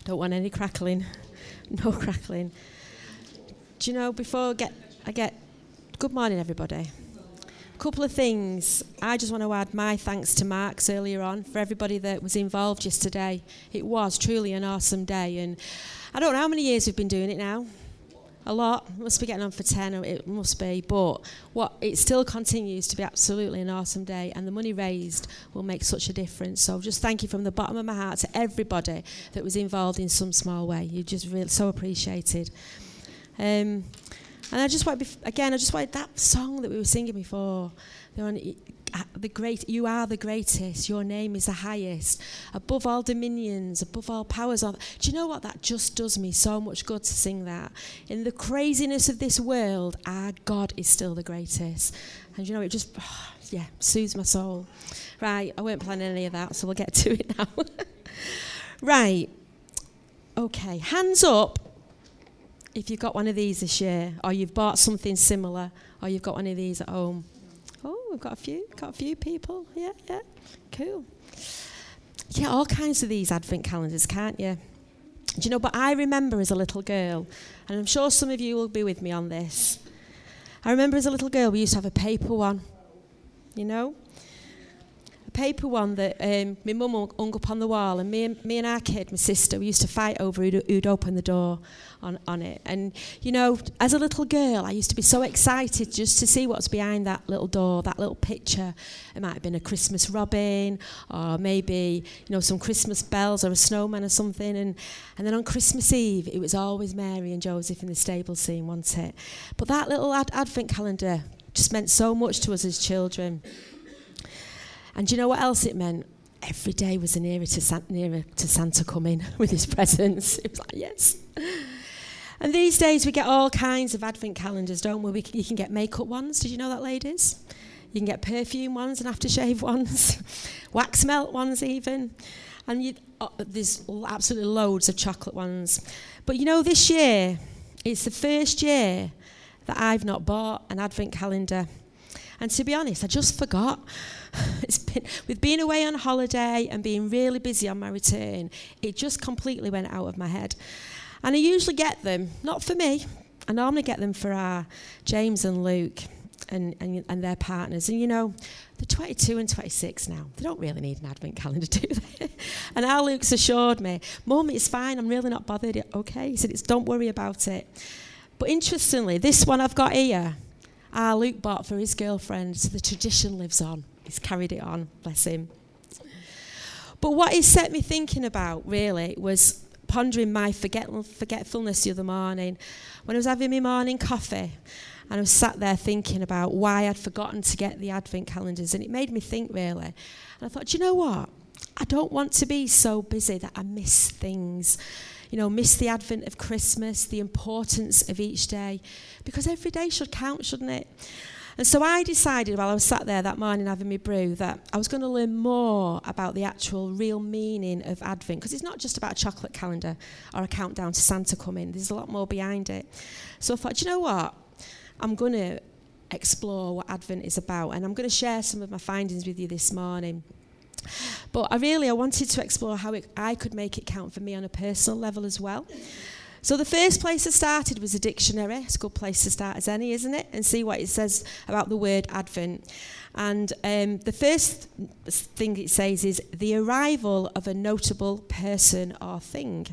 Don't want any crackling. No crackling. Do you know, before I get good morning, everybody. A couple of things. I just want to add my thanks to Mark's earlier on for everybody that was involved yesterday. It was truly an awesome day. And I don't know how many years we've been doing it now. A lot. It must be getting on for 10, or it must be. But it still continues to be absolutely an awesome day. And the money raised will make such a difference. So just thank you from the bottom of my heart to everybody that was involved in some small way. You just really so appreciated. And I just want that song that we were singing before. You are the greatest. Your name is the highest. Above all dominions, above all powers. Do you know what? That just does me so much good to sing that. In the craziness of this world, our God is still the greatest. And you know, it just, soothes my soul. Right, I weren't planning any of that, so we'll get to it now. Right. Okay, hands up if you've got one of these this year, or you've bought something similar, or you've got one of these at home. Oh, we've got a few people. Yeah, cool. Yeah, all kinds of these advent calendars, can't you? Do you know, but I remember as a little girl, and I'm sure some of you will be with me on this. I remember as a little girl, we used to have a paper one, you know? A paper one that my mum hung up on the wall, and me and our kid, my sister, we used to fight over who'd open the door on it. And, you know, as a little girl, I used to be so excited just to see what's behind that little door, that little picture. It might have been a Christmas robin, or maybe, you know, some Christmas bells or a snowman or something. And then on Christmas Eve, it was always Mary and Joseph in the stable scene, wasn't it? But that little advent calendar just meant so much to us as children. And do you know what else it meant? Every day was nearer to Santa coming with his presents. It was like, yes. And these days we get all kinds of advent calendars, don't we? You can get makeup ones. Did you know that, ladies? You can get perfume ones and aftershave ones, wax melt ones even. And there's absolutely loads of chocolate ones. But you know, this year, it's the first year that I've not bought an advent calendar. And to be honest, I just forgot. With being away on holiday and being really busy on my return, it just completely went out of my head. And I usually get them, not for me. I normally get them for our James and Luke and their partners. And you know, they're 22 and 26 now. They don't really need an advent calendar, do they? And our Luke's assured me, Mum, it's fine. I'm really not bothered. Okay. He said, don't worry about it. But interestingly, this one I've got here, our Luke bought for his girlfriend, so the tradition lives on. He's carried it on, bless him. But what it set me thinking about, really, was pondering my forgetfulness the other morning when I was having my morning coffee, and I was sat there thinking about why I'd forgotten to get the advent calendars, and it made me think, really. And I thought, do you know what? I don't want to be so busy that I miss things. You know, miss the advent of Christmas, the importance of each day, because every day should count, shouldn't it? And so I decided while I was sat there that morning having my brew that I was going to learn more about the actual real meaning of Advent, because it's not just about a chocolate calendar or a countdown to Santa coming. There's a lot more behind it. So I thought, do you know what? I'm going to explore what Advent is about, and I'm going to share some of my findings with you this morning. But I wanted to explore how I could make it count for me on a personal level as well. So the first place I started was a dictionary. It's a good place to start as any, isn't it? And see what it says about the word Advent. And the first thing it says is the arrival of a notable person or thing.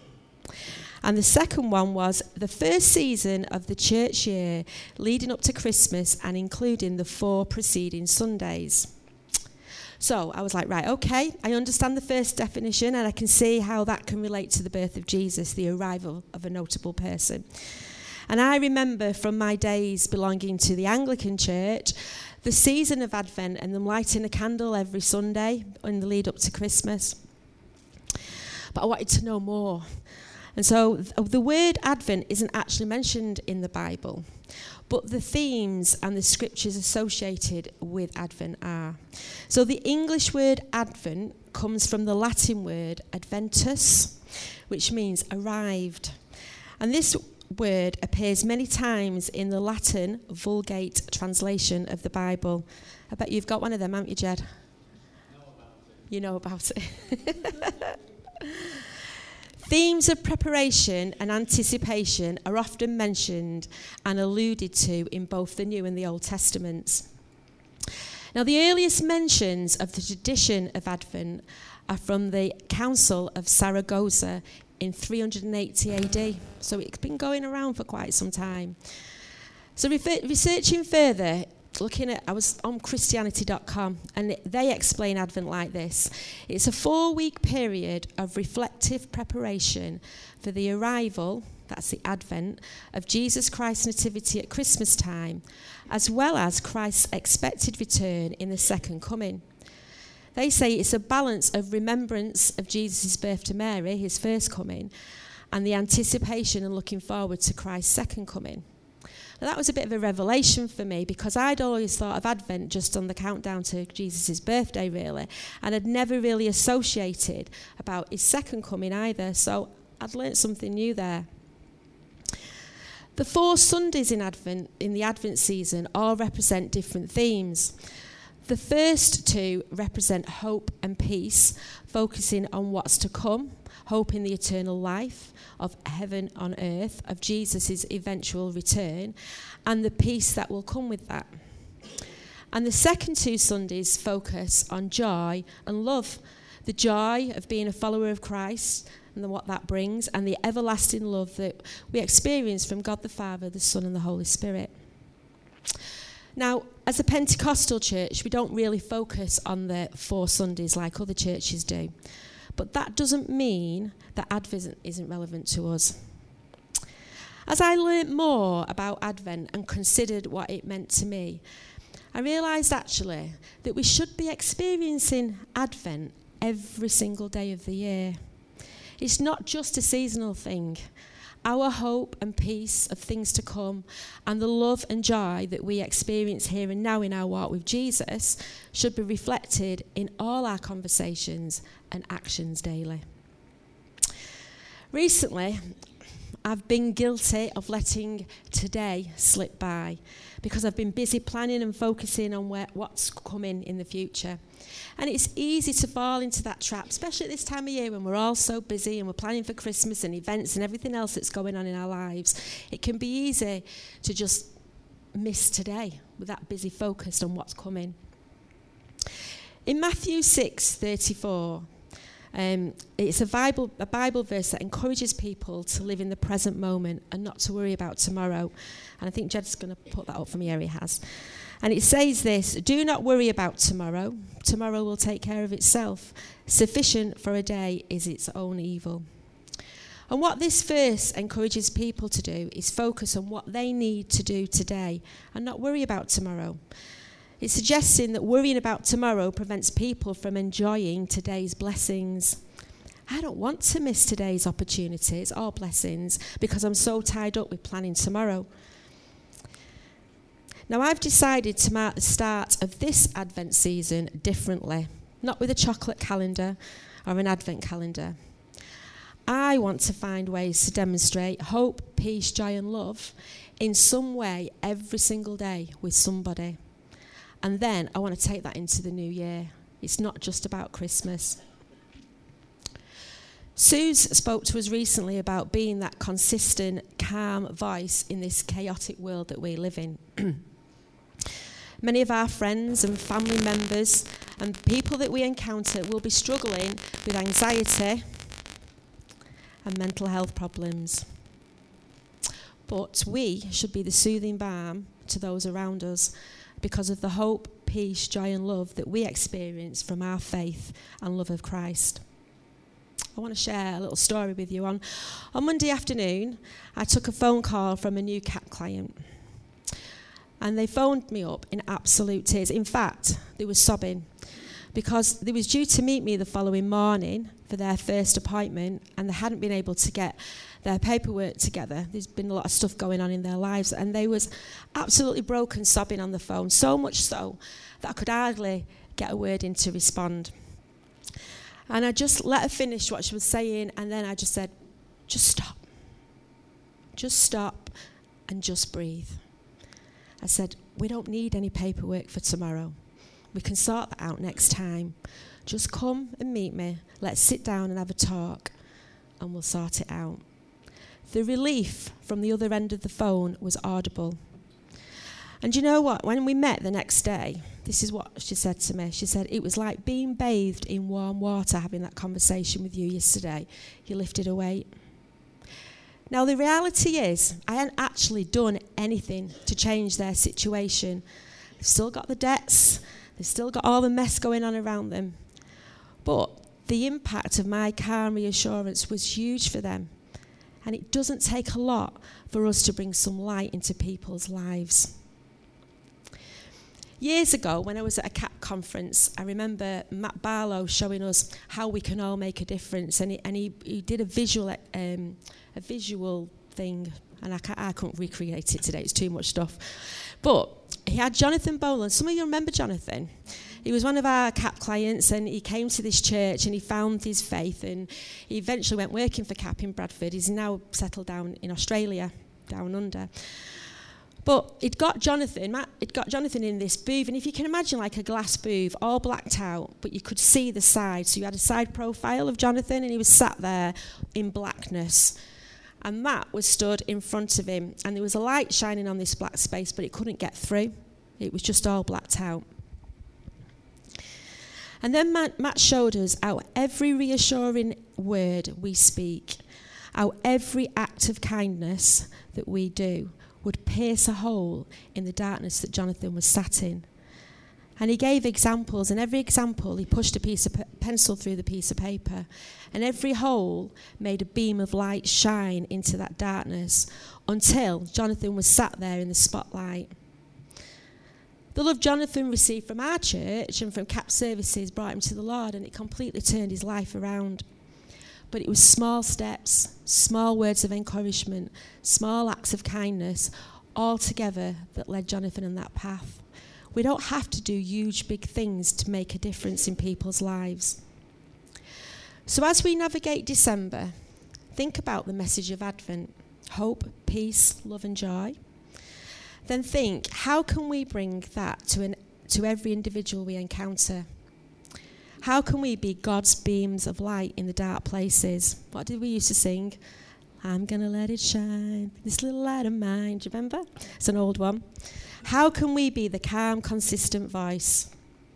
And the second one was the first season of the church year leading up to Christmas and including the 4 preceding Sundays. So I was like, right, okay, I understand the first definition and I can see how that can relate to the birth of Jesus, the arrival of a notable person. And I remember from my days belonging to the Anglican Church, the season of Advent and them lighting a candle every Sunday in the lead up to Christmas. But I wanted to know more. And so the word Advent isn't actually mentioned in the Bible, but the themes and the scriptures associated with Advent are. So the English word Advent comes from the Latin word adventus, which means arrived. And this word appears many times in the Latin Vulgate translation of the Bible. I bet you've got one of them, haven't you, Jed? You know about it. Themes of preparation and anticipation are often mentioned and alluded to in both the New and the Old Testaments. Now, the earliest mentions of the tradition of Advent are from the Council of Saragossa in 380 AD. So it's been going around for quite some time. So researching further, I was on Christianity.com, and they explain Advent like this. It's a 4-week period of reflective preparation for the arrival, that's the Advent, of Jesus Christ's nativity at Christmas time, as well as Christ's expected return in the second coming. They say it's a balance of remembrance of Jesus' birth to Mary, his first coming, and the anticipation and looking forward to Christ's second coming. Now, that was a bit of a revelation for me, because I'd always thought of Advent just on the countdown to Jesus' birthday, really, and I'd never really associated about his second coming either, so I'd learnt something new there. The 4 Sundays in the Advent season, all represent different themes. The first 2 represent hope and peace, focusing on what's to come, hope in the eternal life of heaven on earth, of Jesus' eventual return, and the peace that will come with that. And the second 2 Sundays focus on joy and love, the joy of being a follower of Christ and what that brings, and the everlasting love that we experience from God the Father, the Son, and the Holy Spirit. Now, as a Pentecostal church, we don't really focus on the 4 Sundays like other churches do. But that doesn't mean that Advent isn't relevant to us. As I learnt more about Advent and considered what it meant to me, I realised actually that we should be experiencing Advent every single day of the year. It's not just a seasonal thing. Our hope and peace of things to come and the love and joy that we experience here and now in our walk with Jesus should be reflected in all our conversations and actions daily. Recently, I've been guilty of letting today slip by because I've been busy planning and focusing on what's coming in the future. And it's easy to fall into that trap, especially at this time of year when we're all so busy and we're planning for Christmas and events and everything else that's going on in our lives. It can be easy to just miss today with that busy focus on what's coming. In Matthew 6:34, it's a Bible verse that encourages people to live in the present moment and not to worry about tomorrow. And I think Jed's going to put that up for me. Here he has. And it says this: do not worry about tomorrow. Tomorrow will take care of itself. Sufficient for a day is its own evil. And what this verse encourages people to do is focus on what they need to do today and not worry about tomorrow. It's suggesting that worrying about tomorrow prevents people from enjoying today's blessings. I don't want to miss today's opportunities or blessings because I'm so tied up with planning tomorrow. Now, I've decided to mark the start of this Advent season differently, not with a chocolate calendar or an Advent calendar. I want to find ways to demonstrate hope, peace, joy, and love in some way every single day with somebody. And then I want to take that into the new year. It's not just about Christmas. Suze spoke to us recently about being that consistent, calm voice in this chaotic world that we live in. Many of our friends and family members and people that we encounter will be struggling with anxiety and mental health problems. But we should be the soothing balm to those around us because of the hope, peace, joy and love that we experience from our faith and love of Christ. I want to share a little story with you. On Monday afternoon, I took a phone call from a new CAP client. And they phoned me up in absolute tears. In fact, they were sobbing because they was due to meet me the following morning for their first appointment, and they hadn't been able to get their paperwork together. There's been a lot of stuff going on in their lives, and they was absolutely broken, sobbing on the phone, so much so that I could hardly get a word in to respond. And I just let her finish what she was saying, and then I just said, just stop. Just stop and just breathe. I said, we don't need any paperwork for tomorrow. We can sort that out next time. Just come and meet me. Let's sit down and have a talk. and we'll sort it out. The relief from the other end of the phone was audible. And you know what? When we met the next day, this is what she said to me. She said, it was like being bathed in warm water having that conversation with you yesterday. You lifted a weight. Now, the reality is, I hadn't actually done anything to change their situation. They've still got the debts. They've still got all the mess going on around them. But the impact of my calm reassurance was huge for them. And it doesn't take a lot for us to bring some light into people's lives. Years ago, when I was at a CAP conference, I remember Matt Barlow showing us how we can all make a difference. And he did a visual thing, and I couldn't recreate it today. It's too much stuff. But he had Jonathan Boland. Some of you remember Jonathan. He was one of our CAP clients, and he came to this church and he found his faith, and he eventually went working for CAP in Bradford. He's now settled down in Australia, down under. But Matt had got Jonathan in this booth, and if you can imagine like a glass booth, all blacked out, but you could see the side. So you had a side profile of Jonathan, and he was sat there in blackness. And Matt was stood in front of him, and there was a light shining on this black space, but it couldn't get through. It was just all blacked out. And then Matt showed us how every reassuring word we speak, how every act of kindness that we do would pierce a hole in the darkness that Jonathan was sat in. And he gave examples, and every example he pushed a piece of pencil through the piece of paper, and every hole made a beam of light shine into that darkness until Jonathan was sat there in the spotlight. The love Jonathan received from our church and from CAP services brought him to the Lord, and it completely turned his life around. But it was small steps, small words of encouragement, small acts of kindness, all together that led Jonathan on that path. We don't have to do huge, big things to make a difference in people's lives. So as we navigate December, think about the message of Advent: hope, peace, love and joy. Then think, how can we bring that to every individual we encounter? How can we be God's beams of light in the dark places? What did we used to sing? I'm going to let it shine, this little light of mine. Do you remember? It's an old one. How can we be the calm, consistent voice?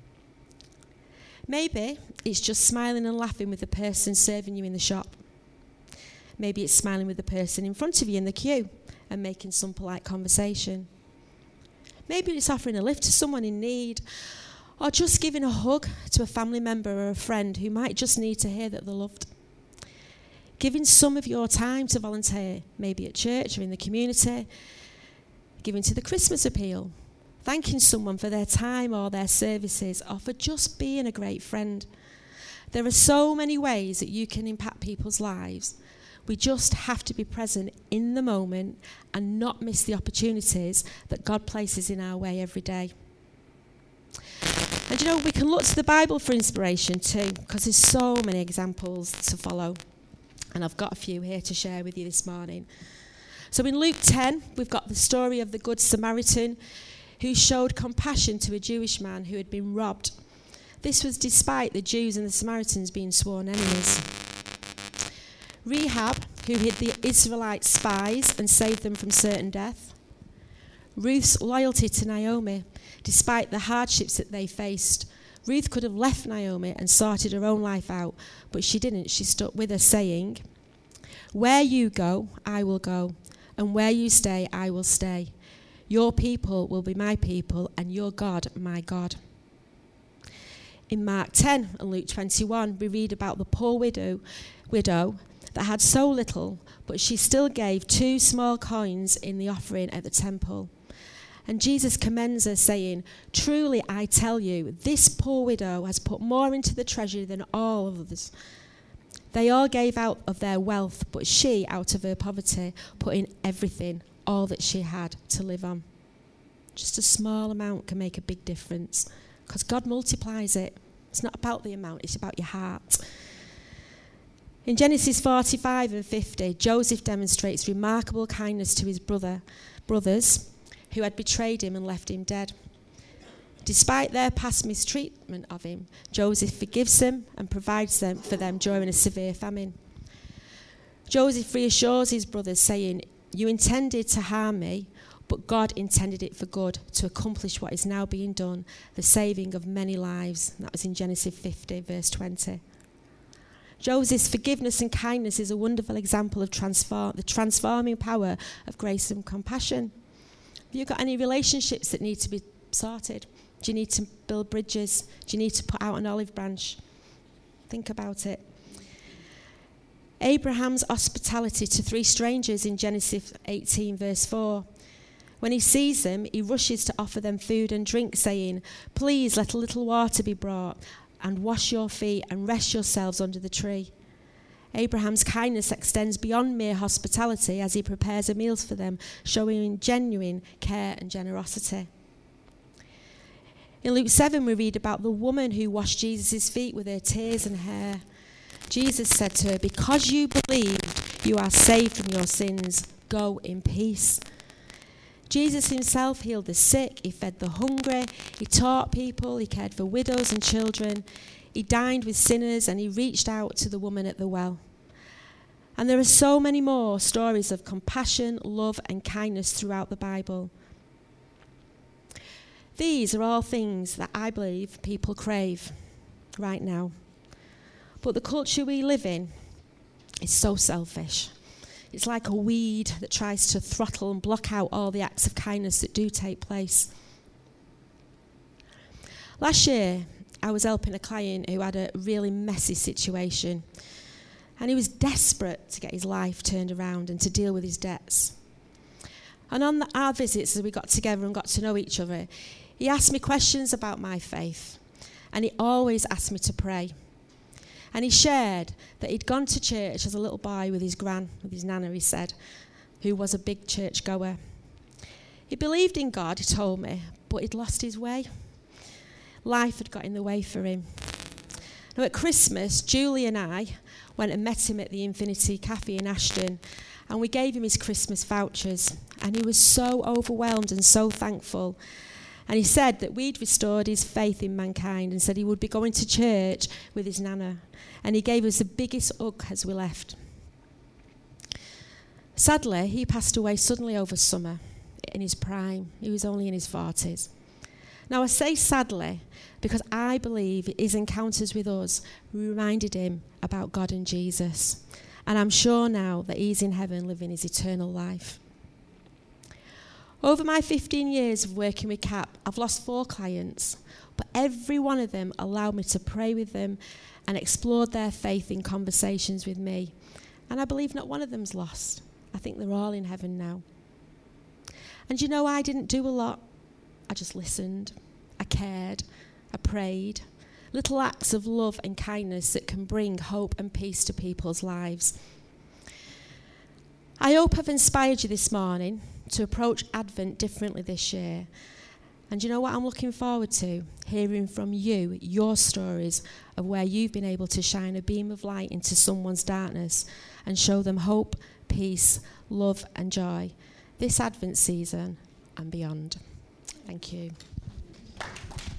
Maybe it's just smiling and laughing with the person serving you in the shop. Maybe it's smiling with the person in front of you in the queue and making some polite conversation. Maybe it's offering a lift to someone in need, or just giving a hug to a family member or a friend who might just need to hear that they're loved. Giving some of your time to volunteer, maybe at church or in the community. Giving to the Christmas appeal. Thanking someone for their time or their services, or for just being a great friend. There are so many ways that you can impact people's lives. We just have to be present in the moment and not miss the opportunities that God places in our way every day. And you know, we can look to the Bible for inspiration too, because there's so many examples to follow. And I've got a few here to share with you this morning. So in Luke 10, we've got the story of the Good Samaritan who showed compassion to a Jewish man who had been robbed. This was despite the Jews and the Samaritans being sworn enemies. Rahab, who hid the Israelite spies and saved them from certain death. Ruth's loyalty to Naomi, despite the hardships that they faced. Ruth could have left Naomi and sorted her own life out, but she didn't. She stuck with her, saying, "Where you go, I will go, and where you stay, I will stay. Your people will be my people, and your God, my God." In Mark 10 and Luke 21, we read about the poor widow that had so little, but she still gave 2 small coins in the offering at the temple. And Jesus commends her, saying, "Truly I tell you, this poor widow has put more into the treasury than all of others. They all gave out of their wealth, but she, out of her poverty, put in everything, all that she had to live on." Just a small amount can make a big difference, because God multiplies it. It's not about the amount, it's about your heart. In Genesis 45 and 50, Joseph demonstrates remarkable kindness to his brothers who had betrayed him and left him dead. Despite their past mistreatment of him, Joseph forgives them and provides them for them during a severe famine. Joseph reassures his brothers, saying, "You intended to harm me, but God intended it for good, to accomplish what is now being done, the saving of many lives." And that was in Genesis 50, verse 20. Joseph's forgiveness and kindness is a wonderful example of the transforming power of grace and compassion. Have you got any relationships that need to be sorted? Do you need to build bridges? Do you need to put out an olive branch? Think about it. Abraham's hospitality to 3 strangers in Genesis 18, verse 4. When he sees them, he rushes to offer them food and drink, saying, "Please let a little water be brought, and wash your feet and rest yourselves under the tree." Abraham's kindness extends beyond mere hospitality as he prepares a meal for them, showing genuine care and generosity. In Luke 7, we read about the woman who washed Jesus' feet with her tears and hair. Jesus said to her, "Because you believed, you are saved from your sins. Go in peace." Jesus himself healed the sick, he fed the hungry, he taught people, he cared for widows and children, he dined with sinners, and he reached out to the woman at the well. And there are so many more stories of compassion, love, and kindness throughout the Bible. These are all things that I believe people crave right now. But the culture we live in is so selfish. It's like a weed that tries to throttle and block out all the acts of kindness that do take place. Last year, I was helping a client who had a really messy situation, and he was desperate to get his life turned around and to deal with his debts. And on our visits, as we got together and got to know each other, he asked me questions about my faith, and he always asked me to pray. And he shared that he'd gone to church as a little boy with his nana, he said, who was a big church goer. He believed in God, he told me, but he'd lost his way. Life had got in the way for him. Now at Christmas, Julie and I went and met him at the Infinity Cafe in Ashton, and we gave him his Christmas vouchers, and he was so overwhelmed and so thankful. And he said that we'd restored his faith in mankind and said he would be going to church with his nana. And he gave us the biggest hug as we left. Sadly, he passed away suddenly over summer in his prime. He was only in his 40s. Now, I say sadly because I believe his encounters with us reminded him about God and Jesus. And I'm sure now that he's in heaven living his eternal life. Over my 15 years of working with CAP, I've lost 4 clients, but every one of them allowed me to pray with them and explored their faith in conversations with me. And I believe not one of them's lost. I think they're all in heaven now. And you know, I didn't do a lot. I just listened. I cared. I prayed. Little acts of love and kindness that can bring hope and peace to people's lives. I hope I've inspired you this morning to approach Advent differently this year. And you know what I'm looking forward to? Hearing from you, your stories of where you've been able to shine a beam of light into someone's darkness and show them hope, peace, love and joy this Advent season and beyond. Thank you.